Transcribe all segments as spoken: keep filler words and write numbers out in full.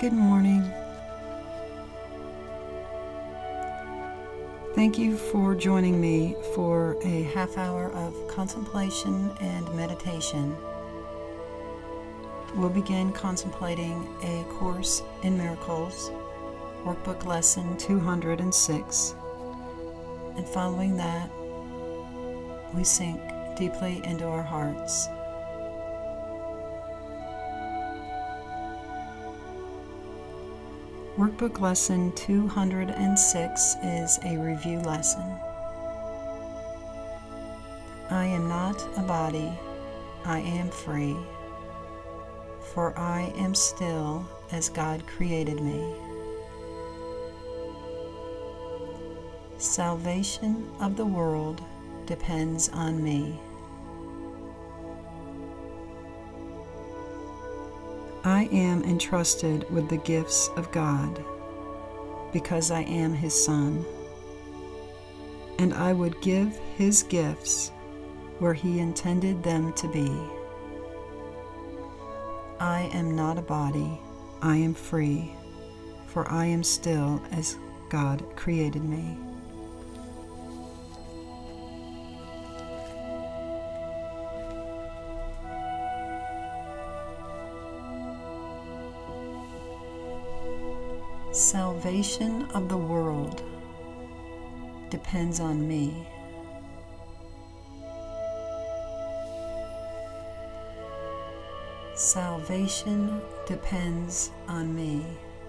Good morning. Thank you for joining me for a half hour of contemplation and meditation. We'll begin contemplating A Course in Miracles, Workbook Lesson two hundred six, and following that, we sink deeply into our hearts. Workbook Lesson two hundred six is a review lesson. I am not a body, I am free, for I am still as God created me. Salvation of the world depends on me. I am entrusted with the gifts of God because I am His Son, and I would give His gifts where He intended them to be. I am not a body, I am free, for I am still as God created me. Salvation of the world depends on me. Salvation depends on me.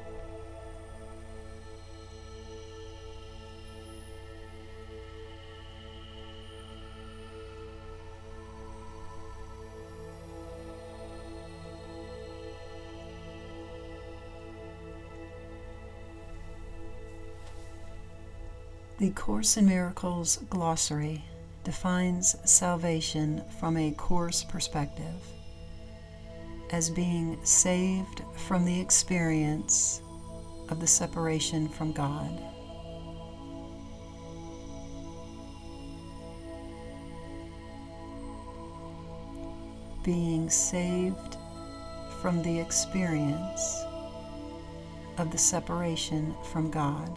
The Course in Miracles glossary defines salvation from a Course perspective as being saved from the experience of the separation from God. Being saved from the experience of the separation from God.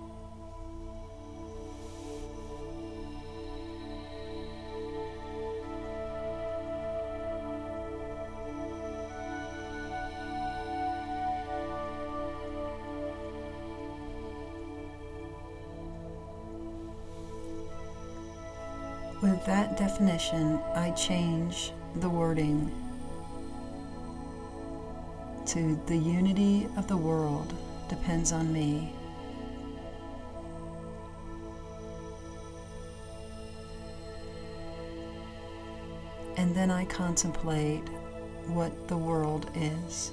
With that definition, I change the wording to the unity of the world depends on me. And then I contemplate what the world is.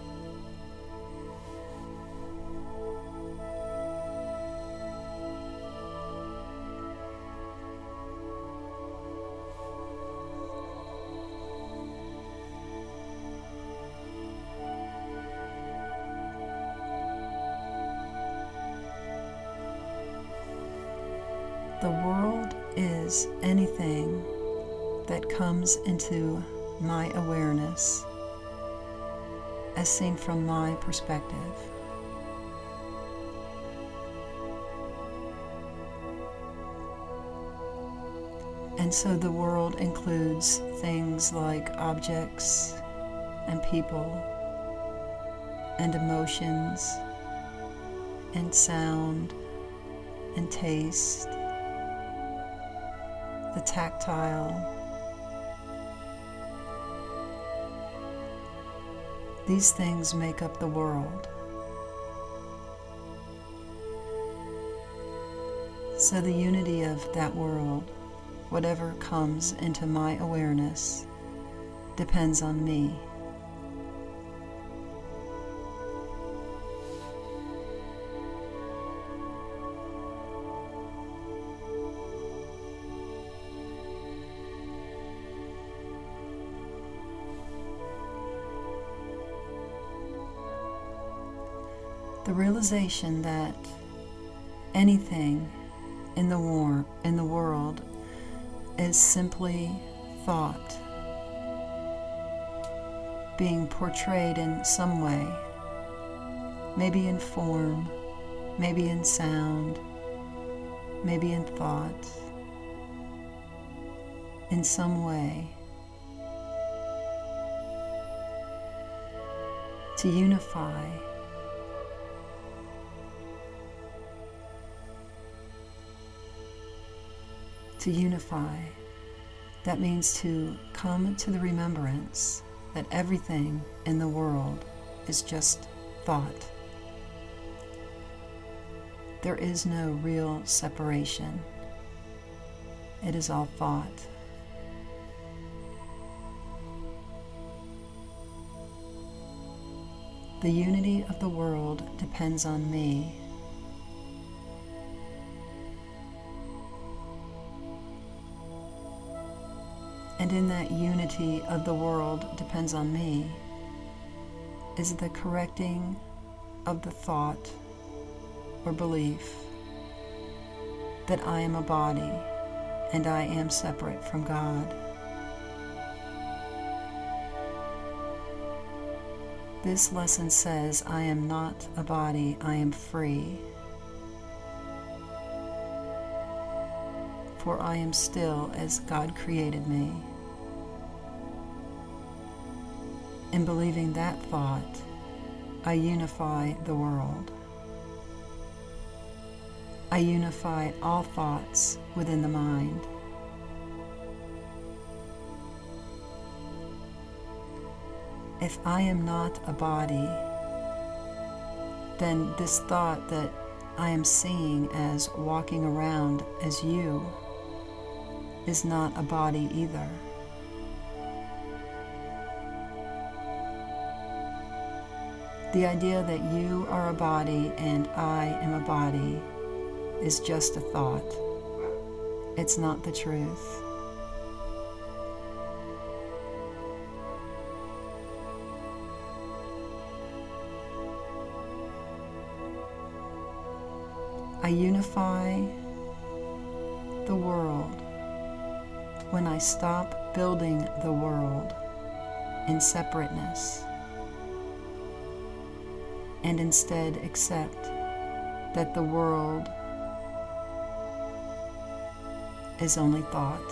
The world is anything that comes into my awareness as seen from my perspective. And so the world includes things like objects and people and emotions and sound and taste, the tactile. These things make up the world. So the unity of that world, whatever comes into my awareness, depends on me. The realization that anything in the war in the world is simply thought being portrayed in some way maybe in form, maybe in sound, maybe in thought, in some way, to unify to unify. That means to come to the remembrance that everything in the world is just thought. There is no real separation. It is all thought. The unity of the world depends on me. And in that unity of the world depends on me is the correcting of the thought or belief that I am a body and I am separate from God. This lesson says I am not a body, I am free. For I am still as God created me. In believing that thought, I unify the world. I unify all thoughts within the mind. If I am not a body, then this thought that I am seeing as walking around as you is not a body either. The idea that you are a body and I am a body is just a thought. It's not the truth. I unify the world when I stop building the world in separateness and instead accept that the world is only thought.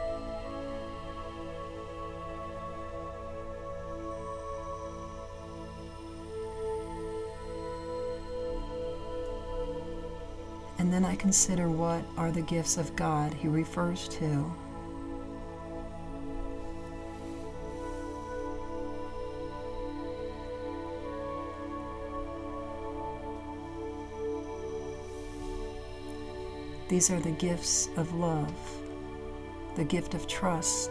And then I consider what are the gifts of God he refers to. These are the gifts of love, the gift of trust,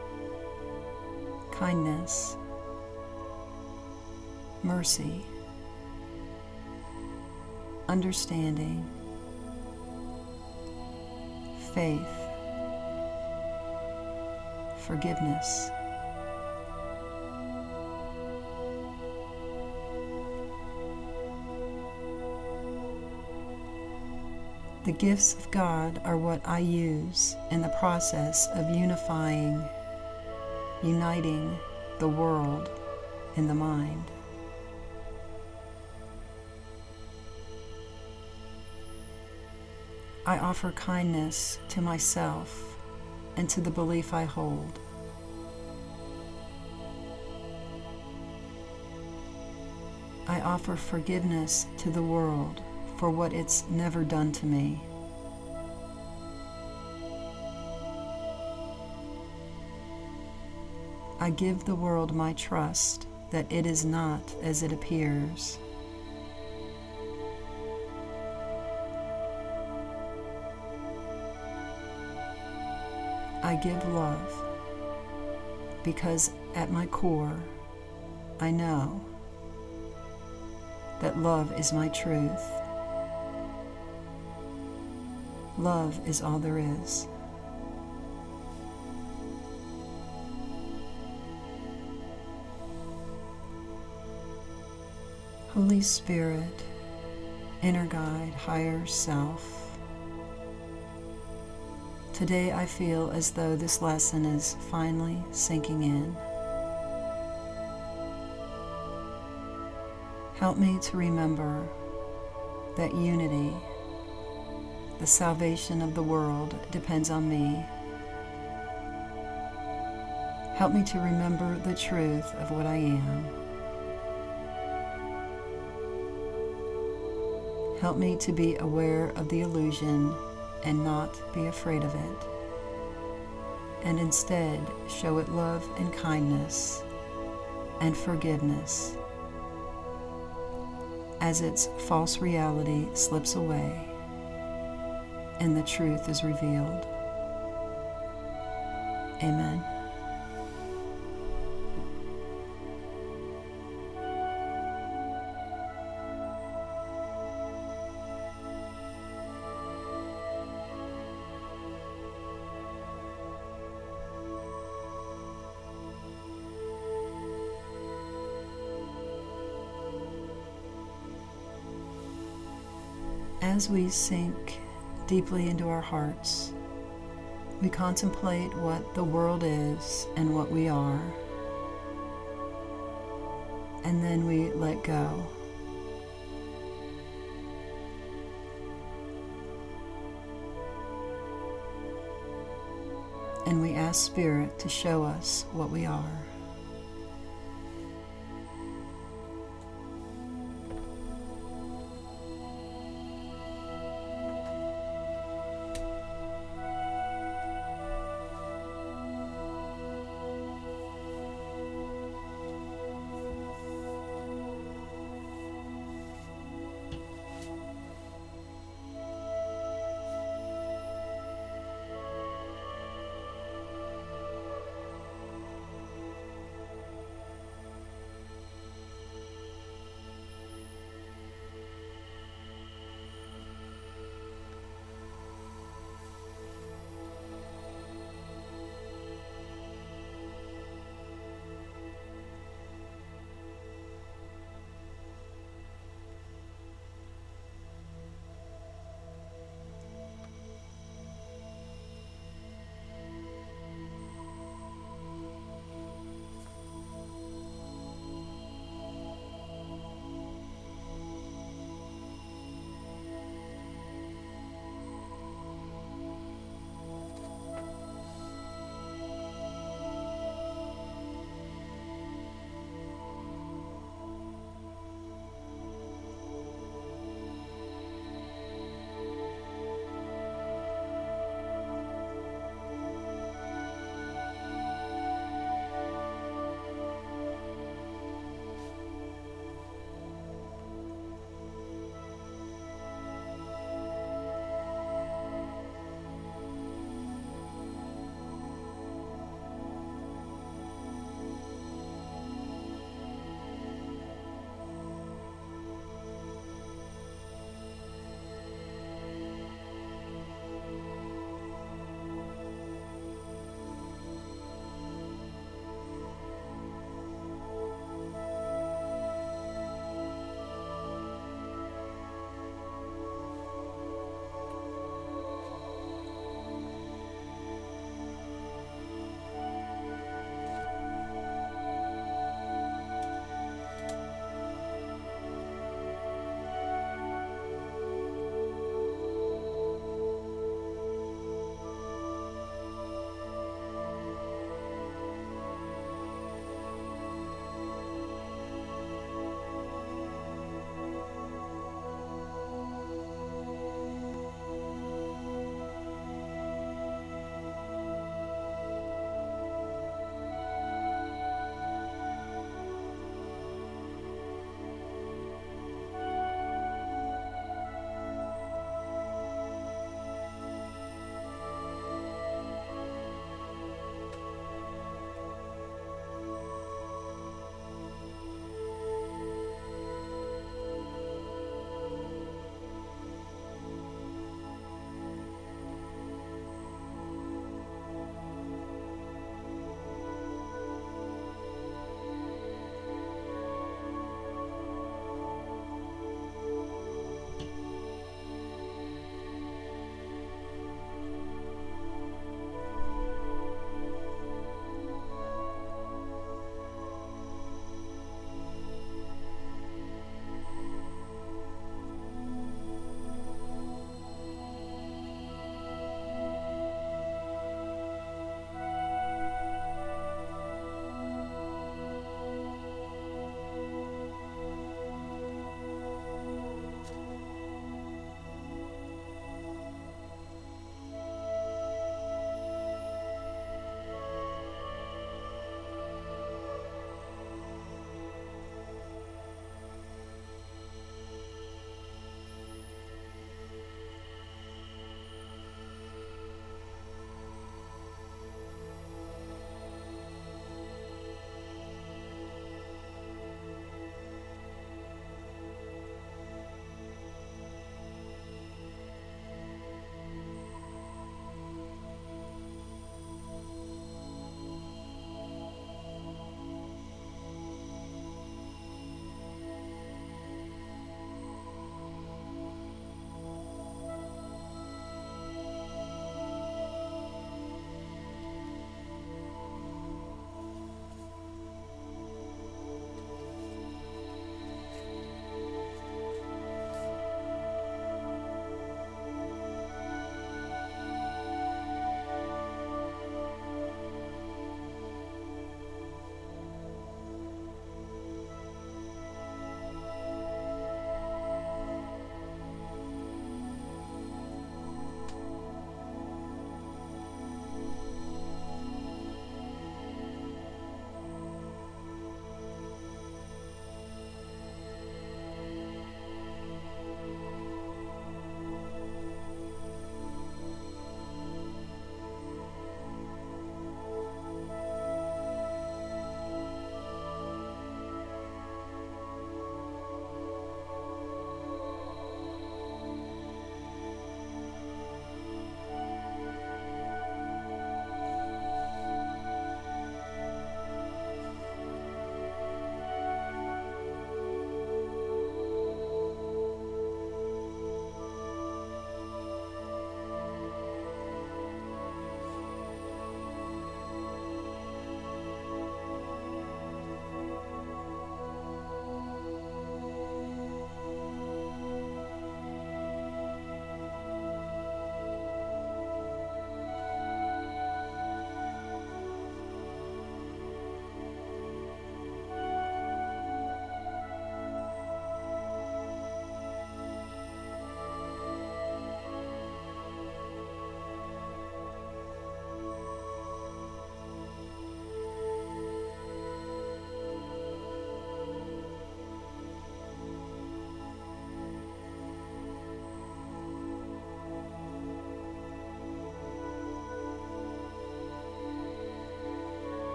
kindness, mercy, understanding, faith, forgiveness. The gifts of God are what I use in the process of unifying, uniting the world in the mind. I offer kindness to myself and to the belief I hold. I offer forgiveness to the world for what it's never done to me. I give the world my trust that it is not as it appears. I give love because at my core, I know that love is my truth. Love is all there is. Holy Spirit, inner guide, higher self. Today I feel as though this lesson is finally sinking in. Help me to remember that unity, the salvation of the world, depends on me. Help me to remember the truth of what I am. Help me to be aware of the illusion and not be afraid of it, and instead show it love and kindness and forgiveness as its false reality slips away and the truth is revealed. Amen. As we sink deeply into our hearts, we contemplate what the world is and what we are, and then we let go. And we ask Spirit to show us what we are.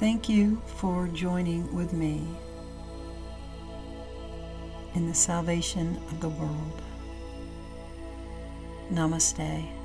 Thank you for joining with me in the salvation of the world. Namaste.